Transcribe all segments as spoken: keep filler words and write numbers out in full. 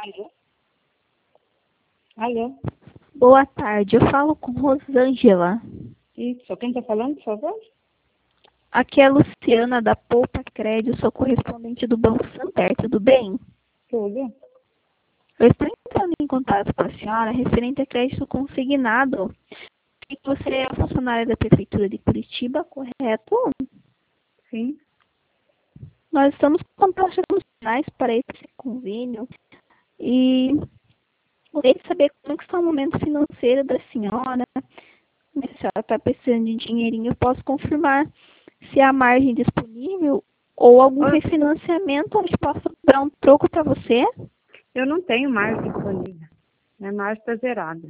Alô? Alô? Boa tarde, eu falo com Rosângela. Isso, quem está falando, por favor? Aqui é a Luciana da Poupa Crédito, sou correspondente do Banco Santander, tudo bem? Tudo. Eu estou entrando em contato com a senhora referente a crédito consignado. E que você é funcionária da Prefeitura de Curitiba, correto? Sim. Nós estamos com taxas funcionais para esse convênio e gostaria de saber como é que está o momento financeiro da senhora. Se a senhora está precisando de dinheirinho, eu posso confirmar se há margem disponível ou algum Oi. refinanciamento onde possa dar um troco para você. Eu não tenho margem disponível. Minha margem está zerada.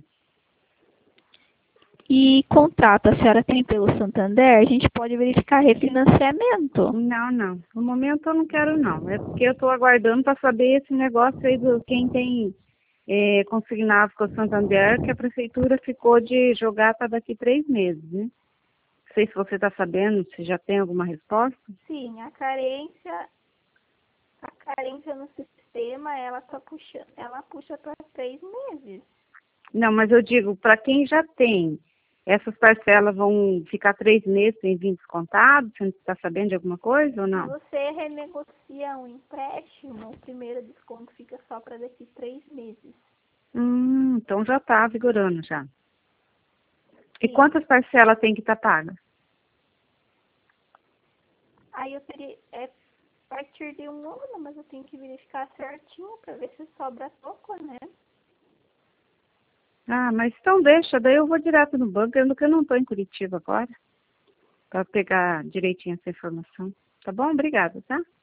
E contrato a senhora tem pelo Santander, a gente pode verificar refinanciamento. Não, não. No momento eu não quero, não. É porque eu estou aguardando para saber esse negócio aí do quem tem é, consignado com o Santander, que a Prefeitura ficou de jogar para daqui três meses, né? Não sei se você está sabendo, se já tem alguma resposta. Sim, a carência, a carência no sistema, ela tá puxando, ela puxa para três meses. Não, mas eu digo, para quem já tem, essas parcelas vão ficar três meses sem vir descontado? Você está sabendo de alguma coisa ou Se não? você renegocia um empréstimo, o primeiro desconto fica só para daqui três meses. Hum, então já está vigorando já. E Sim. quantas parcelas tem que estar paga? Aí eu teria, é a partir de um ano, mas eu tenho que verificar certinho para ver se sobra pouco, né? Ah, mas então deixa, daí eu vou direto no banco, eu não estou em Curitiba agora, para pegar direitinho essa informação. Tá bom? Obrigada, tá?